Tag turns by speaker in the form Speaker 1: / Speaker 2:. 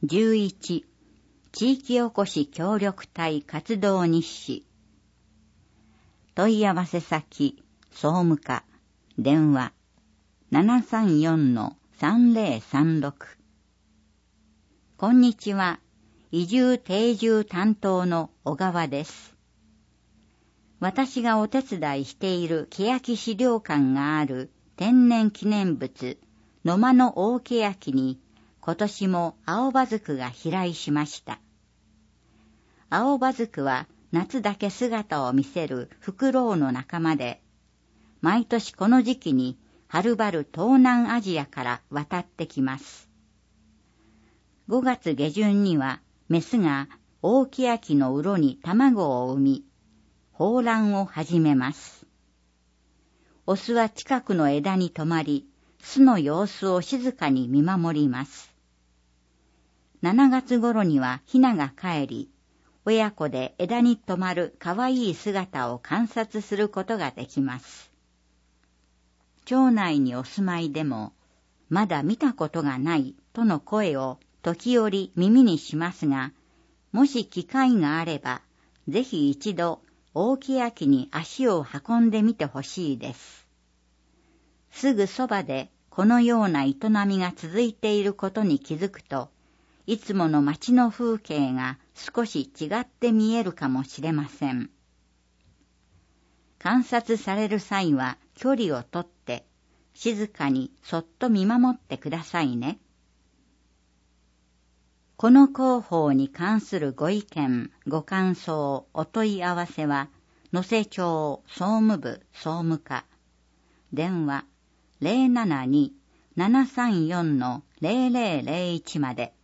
Speaker 1: 11、地域おこし協力隊活動日誌。問い合わせ先、総務課、電話、734-3036。こんにちは。移住定住担当の小川です。私がお手伝いしている欅資料館がある天然記念物野間の大欅に今年も青葉菊が飛来しました。青葉菊は夏だけ姿を見せるフクロウの仲間で、毎年この時期にはるばる東南アジアから渡ってきます。5月下旬にはメスが大欅の鱗に卵を産み、抱卵を始めます。オスは近くの枝に止まり、巣の様子を静かに見守ります。7月頃にはヒナが帰り、親子で枝に止まるかわいい姿を観察することができます。町内にお住まいでも、まだ見たことがないとの声を時折耳にしますが、もし機会があれば、ぜひ一度大欅に足を運んでみてほしいです。すぐそばでこのような営みが続いていることに気づくと、いつもの街の風景が少し違って見えるかもしれません。観察される際は距離をとって、静かにそっと見守ってくださいね。この広報に関するご意見、ご感想、お問い合わせは、能勢町総務部総務課、電話 072-734-0001 まで。